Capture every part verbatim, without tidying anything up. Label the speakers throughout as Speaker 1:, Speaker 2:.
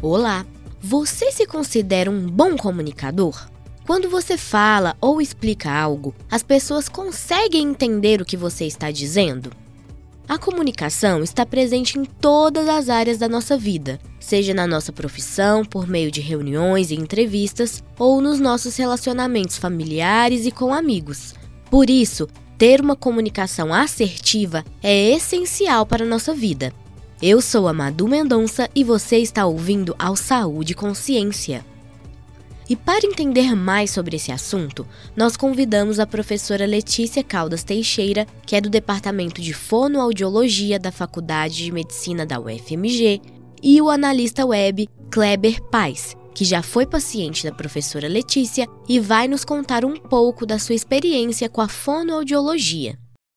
Speaker 1: Olá! Você se considera um bom comunicador? Quando você fala ou explica algo, as pessoas conseguem entender o que você está dizendo? A comunicação está presente em todas as áreas da nossa vida, seja na nossa profissão, por meio de reuniões e entrevistas, ou nos nossos relacionamentos familiares e com amigos. Por isso, ter uma comunicação assertiva é essencial para a nossa vida. Eu sou a Madu Mendonça e você está ouvindo ao Saúde e Consciência. E para entender mais sobre esse assunto, nós convidamos a professora Letícia Caldas Teixeira, que é do Departamento de Fonoaudiologia da Faculdade de Medicina da U F M G, e o analista web Kleber Paes, que já foi paciente da professora Letícia e vai nos contar um pouco da sua experiência com a fonoaudiologia.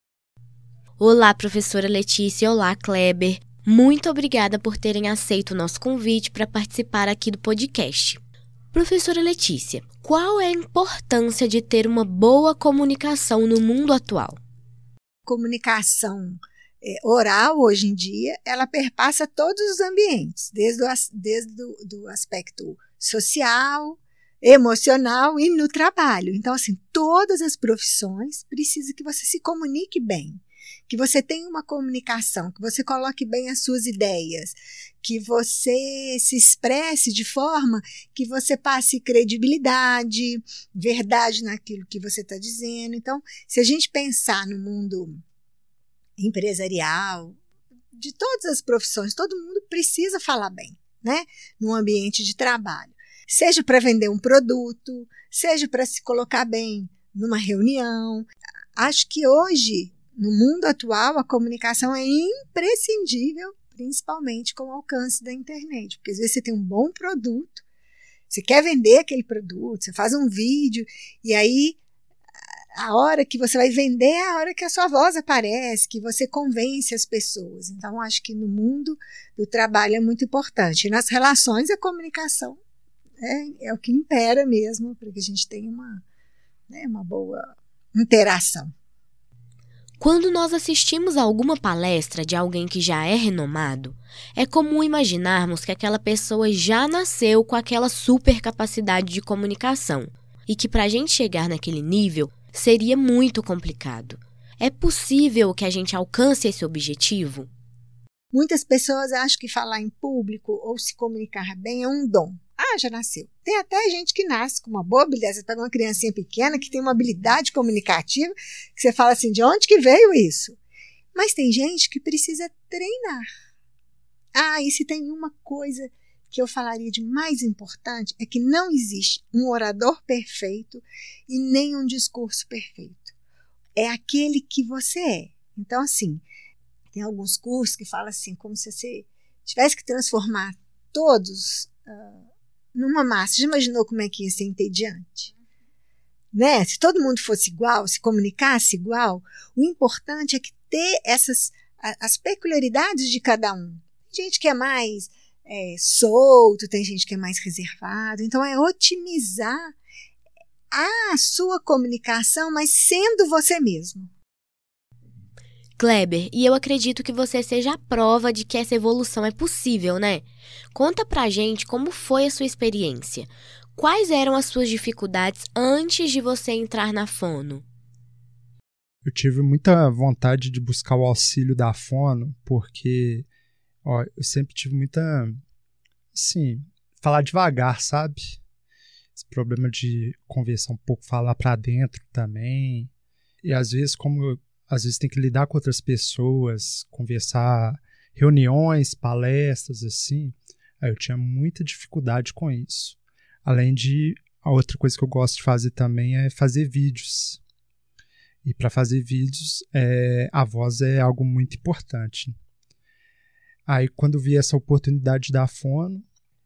Speaker 1: Olá, professora Letícia. Olá, Kleber. Muito obrigada por terem aceito o nosso convite para participar aqui do podcast. Professora Letícia, qual é a importância de ter uma boa comunicação no mundo atual?
Speaker 2: Comunicação é, oral, hoje em dia, ela perpassa todos os ambientes, desde o, desde o do aspecto social, emocional e no trabalho. Então, assim, todas as profissões precisam que você se comunique bem, que você tenha uma comunicação, que você coloque bem as suas ideias, que você se expresse de forma que você passe credibilidade, verdade naquilo que você está dizendo. Então, se a gente pensar no mundo empresarial, de todas as profissões, todo mundo precisa falar bem, né? No ambiente de trabalho. Seja para vender um produto, seja para se colocar bem numa reunião. Acho que hoje, no mundo atual, a comunicação é imprescindível, principalmente com o alcance da internet. Porque às vezes você tem um bom produto, você quer vender aquele produto, você faz um vídeo, e aí a hora que você vai vender é a hora que a sua voz aparece, que você convence as pessoas. Então, acho que no mundo do trabalho é muito importante. E nas relações, a comunicação é, é o que impera mesmo, para que a gente tenha uma, né, uma boa interação.
Speaker 1: Quando nós assistimos a alguma palestra de alguém que já é renomado, é comum imaginarmos que aquela pessoa já nasceu com aquela super capacidade de comunicação e que para a gente chegar naquele nível seria muito complicado. É possível que a gente alcance esse objetivo?
Speaker 2: Muitas pessoas acham que falar em público ou se comunicar bem é um dom. Ah, já nasceu. Tem até gente que nasce com uma boa habilidade. Você pega uma criancinha pequena que tem uma habilidade comunicativa, que você fala assim, de onde que veio isso? Mas tem gente que precisa treinar. Ah, e se tem uma coisa que eu falaria de mais importante, é que não existe um orador perfeito e nem um discurso perfeito. É aquele que você é. Então, assim, tem alguns cursos que falam assim, como se você tivesse que transformar todos uh, numa massa. Já imaginou como é que ia ser entediante? Né? Se todo mundo fosse igual, se comunicasse igual, o importante é que ter essas, as peculiaridades de cada um. Tem gente que é mais é, solto, tem gente que é mais reservado. Então, é otimizar a sua comunicação, mas sendo você mesmo.
Speaker 1: Kleber, e eu acredito que você seja a prova de que essa evolução é possível, né? Conta pra gente como foi a sua experiência. Quais eram as suas dificuldades antes de você entrar na fono?
Speaker 3: Eu tive muita vontade de buscar o auxílio da fono, porque ó, eu sempre tive muita, assim, falar devagar, sabe? Esse problema de conversar um pouco, falar pra dentro também. E às vezes, como eu Às vezes tem que lidar com outras pessoas, conversar, reuniões, palestras, assim. Aí eu tinha muita dificuldade com isso. Além de, a outra coisa que eu gosto de fazer também é fazer vídeos. E para fazer vídeos, é, a voz é algo muito importante. Aí quando vi essa oportunidade da fono,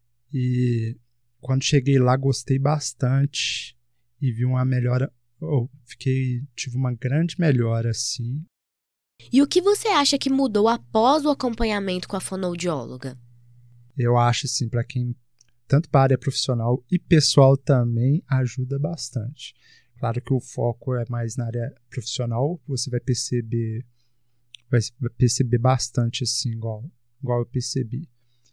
Speaker 3: e quando cheguei lá gostei bastante e vi uma melhora. Eu fiquei, tive uma grande melhora, assim.
Speaker 1: E o que você acha que mudou após o acompanhamento com a fonoaudióloga?
Speaker 3: Eu acho, assim, para quem, tanto para a área profissional e pessoal também, ajuda bastante. Claro que o foco é mais na área profissional, você vai perceber, vai perceber bastante, assim, igual, igual eu percebi.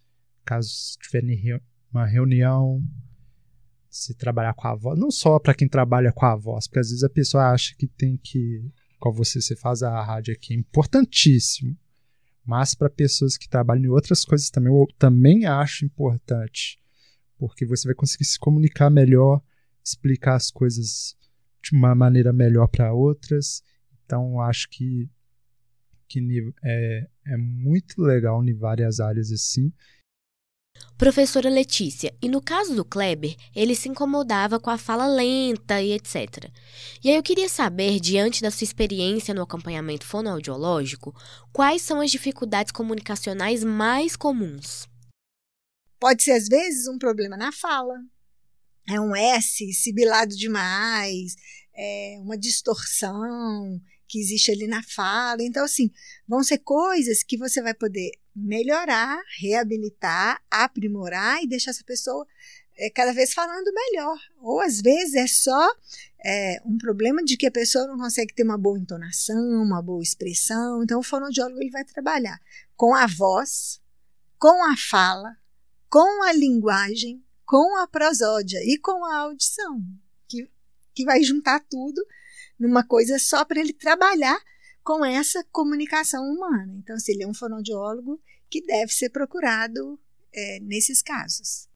Speaker 3: caso tiver uma reunião, se trabalhar com a voz, não só para quem trabalha com a voz, porque às vezes a pessoa acha que tem que, como você, você faz a rádio aqui, é importantíssimo, mas para pessoas que trabalham em outras coisas também, eu também acho importante, porque você vai conseguir se comunicar melhor, explicar as coisas de uma maneira melhor para outras. Então, acho que, que é, é muito legal em várias áreas assim.
Speaker 1: Professora Letícia, e no caso do Kleber, ele se incomodava com a fala lenta e etcétera. E aí eu queria saber, diante da sua experiência no acompanhamento fonoaudiológico, quais são as dificuldades comunicacionais mais comuns?
Speaker 2: Pode ser, às vezes, um problema na fala. É um S sibilado demais, é uma distorção que existe ali na fala. Então, assim, vão ser coisas que você vai poder melhorar, reabilitar, aprimorar e deixar essa pessoa é, cada vez falando melhor. Ou, às vezes, é só é, um problema de que a pessoa não consegue ter uma boa entonação, uma boa expressão. Então, o fonoaudiólogo ele vai trabalhar com a voz, com a fala, com a linguagem, com a prosódia e com a audição, que, que vai juntar tudo numa coisa só para ele trabalhar com essa comunicação humana. Então, se ele é um fonoaudiólogo que deve ser procurado é, nesses casos.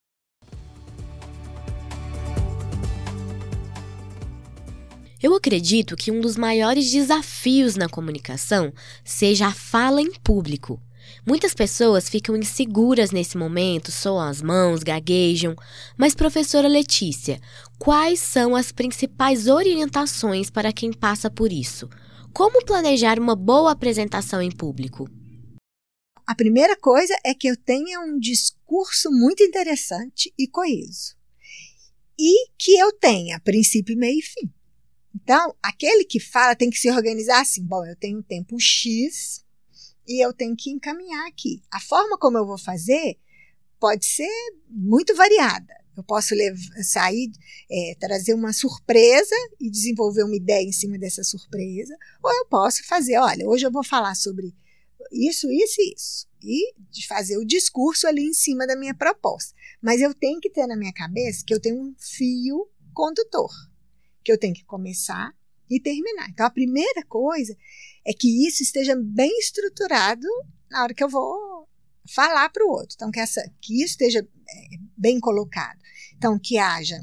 Speaker 1: Eu acredito que um dos maiores desafios na comunicação seja a fala em público. Muitas pessoas ficam inseguras nesse momento, soam as mãos, gaguejam. Mas, professora Letícia, quais são as principais orientações para quem passa por isso? Como planejar uma boa apresentação em público?
Speaker 2: A primeira coisa é que eu tenha um discurso muito interessante e coeso. E que eu tenha princípio, meio e fim. Então, aquele que fala tem que se organizar assim. Bom, eu tenho tempo X e eu tenho que encaminhar aqui. A forma como eu vou fazer pode ser muito variada. Eu posso levar, sair, é, trazer uma surpresa e desenvolver uma ideia em cima dessa surpresa. Ou eu posso fazer, olha, hoje eu vou falar sobre isso, isso e isso. E de fazer o discurso ali em cima da minha proposta. Mas eu tenho que ter na minha cabeça que eu tenho um fio condutor, que eu tenho que começar e terminar. Então, a primeira coisa é que isso esteja bem estruturado na hora que eu vou falar para o outro. Então, que, essa, que isso esteja bem colocado. Então, que haja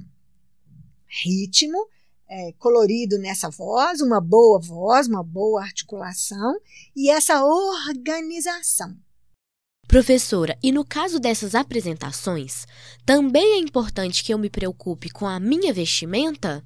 Speaker 2: ritmo, é, colorido nessa voz, uma boa voz, uma boa articulação e essa organização.
Speaker 1: Professora, e no caso dessas apresentações, também é importante que eu me preocupe com a minha vestimenta?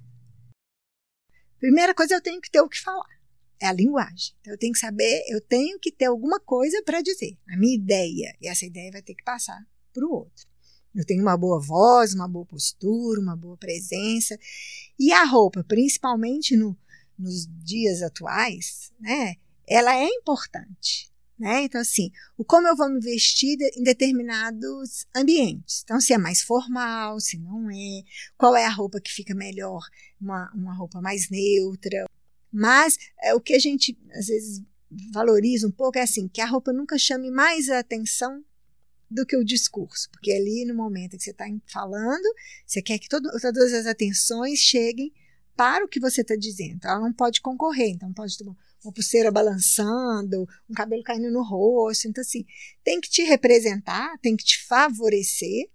Speaker 2: Primeira coisa, eu tenho que ter o que falar. É a linguagem. Então, eu tenho que saber, eu tenho que ter alguma coisa para dizer. A minha ideia. E essa ideia vai ter que passar para o outro. Eu tenho uma boa voz, uma boa postura, uma boa presença. E a roupa, principalmente no, nos dias atuais, né, ela é importante. Né? Então, assim, o como eu vou me vestir em determinados ambientes. Então, se é mais formal, se não é, qual é a roupa que fica melhor, uma, uma roupa mais neutra. Mas é, o que a gente, às vezes, valoriza um pouco é assim, que a roupa nunca chame mais a atenção do que o discurso. Porque ali, no momento que você está falando, você quer que todo, todas as atenções cheguem para o que você está dizendo. Ela não pode concorrer, então não pode tomar uma pulseira balançando, um cabelo caindo no rosto. Então, assim, tem que te representar, tem que te favorecer.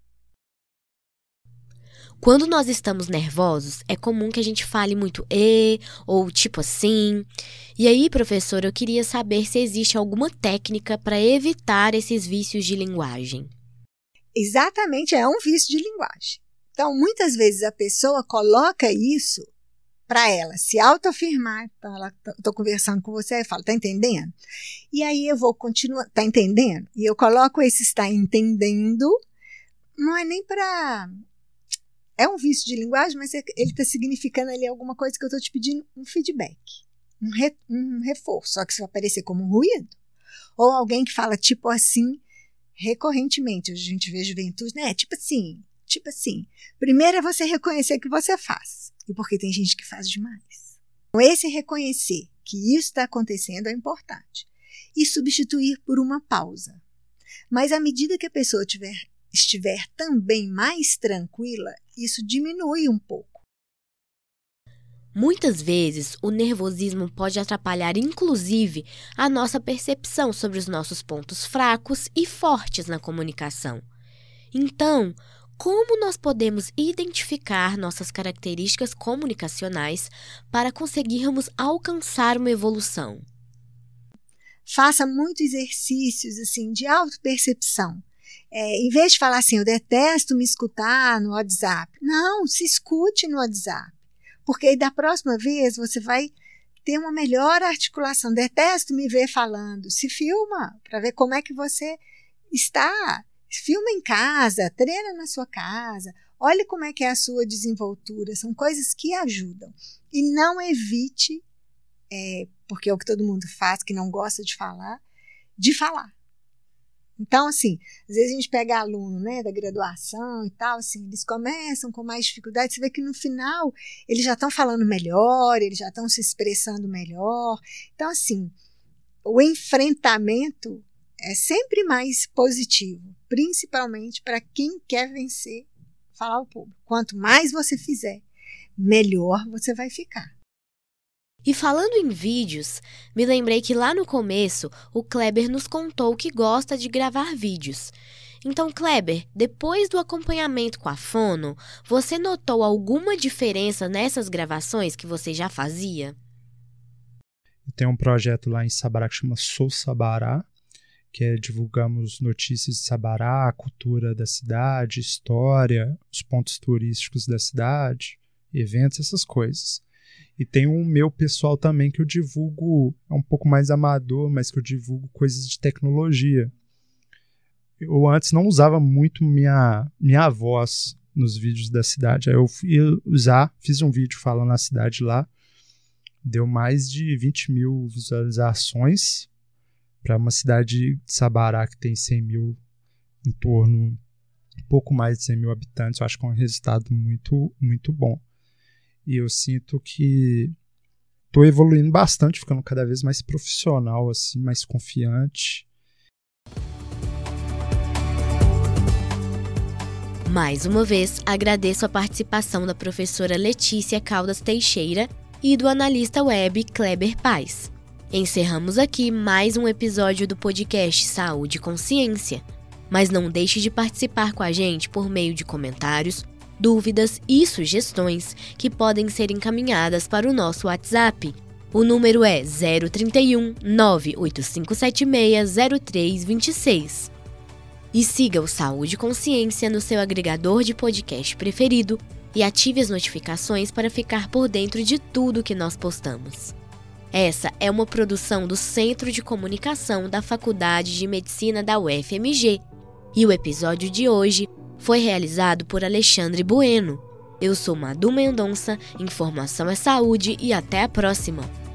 Speaker 1: Quando nós estamos nervosos, é comum que a gente fale muito e ou tipo assim. E aí, professora, eu queria saber se existe alguma técnica para evitar esses vícios de linguagem.
Speaker 2: Exatamente, é um vício de linguagem. Então, muitas vezes a pessoa coloca isso para ela se autoafirmar. Então, ela, estou conversando com você e falo, tá entendendo? E aí eu vou continuar, tá entendendo? E eu coloco esse está entendendo, não é nem para... É um vício de linguagem, mas ele está significando ali alguma coisa que eu estou te pedindo um feedback, um, re, um reforço, só que isso vai aparecer como um ruído. Ou alguém que fala tipo assim, recorrentemente, hoje a gente vê juventude, né? Tipo assim, tipo assim. Primeiro é você reconhecer que você faz. E porque tem gente que faz demais. Então, esse reconhecer que isso está acontecendo é importante. E substituir por uma pausa. Mas à medida que a pessoa estiver estiver também mais tranquila, isso diminui um pouco.
Speaker 1: Muitas vezes, o nervosismo pode atrapalhar inclusive a nossa percepção sobre os nossos pontos fracos e fortes na comunicação. Então, como nós podemos identificar nossas características comunicacionais para conseguirmos alcançar uma evolução?
Speaker 2: Faça muitos exercícios assim, de autopercepção. É, em vez de falar assim, eu detesto me escutar no WhatsApp. Não, se escute no WhatsApp. Porque aí da próxima vez você vai ter uma melhor articulação. Detesto me ver falando. Se filma para ver como é que você está. Filma em casa, treina na sua casa. Olhe como é que é a sua desenvoltura. São coisas que ajudam. E não evite, é, porque é o que todo mundo faz, que não gosta de falar, de falar. Então, assim, às vezes a gente pega aluno, né, da graduação e tal, assim, eles começam com mais dificuldade, você vê que no final eles já estão falando melhor, eles já estão se expressando melhor. Então, assim, o enfrentamento é sempre mais positivo, principalmente para quem quer vencer, falar ao público. Quanto mais você fizer, melhor você vai ficar.
Speaker 1: E falando em vídeos, me lembrei que lá no começo o Kleber nos contou que gosta de gravar vídeos. Então, Kleber, depois do acompanhamento com a fono, você notou alguma diferença nessas gravações que você já fazia?
Speaker 3: Eu tenho um projeto lá em Sabará que chama Sou Sabará, que é divulgamos notícias de Sabará, a cultura da cidade, história, os pontos turísticos da cidade, eventos, essas coisas. E tem um meu pessoal também que eu divulgo, é um pouco mais amador, mas que eu divulgo coisas de tecnologia. Eu antes não usava muito minha, minha voz nos vídeos da cidade. Aí eu fui usar, fiz um vídeo falando na cidade lá, deu mais de vinte mil visualizações para uma cidade de Sabará que tem cem mil, em torno, um pouco mais de cem mil habitantes. Eu acho que é um resultado muito, muito bom. E eu sinto que estou evoluindo bastante, ficando cada vez mais profissional, assim, mais confiante.
Speaker 1: Mais uma vez, agradeço a participação da professora Letícia Caldas Teixeira e do analista web Kleber Paz. Encerramos aqui mais um episódio do podcast Saúde e Consciência. Mas não deixe de participar com a gente por meio de comentários, dúvidas e sugestões que podem ser encaminhadas para o nosso WhatsApp. O número é zero trinta e um, nove oito cinco sete seis, zero três dois seis. E siga o Saúde e Consciência no seu agregador de podcast preferido e ative as notificações para ficar por dentro de tudo que nós postamos. Essa é uma produção do Centro de Comunicação da Faculdade de Medicina da U F M G e o episódio de hoje foi realizado por Alexandre Bueno. Eu sou Madu Mendonça, informação é saúde e até a próxima!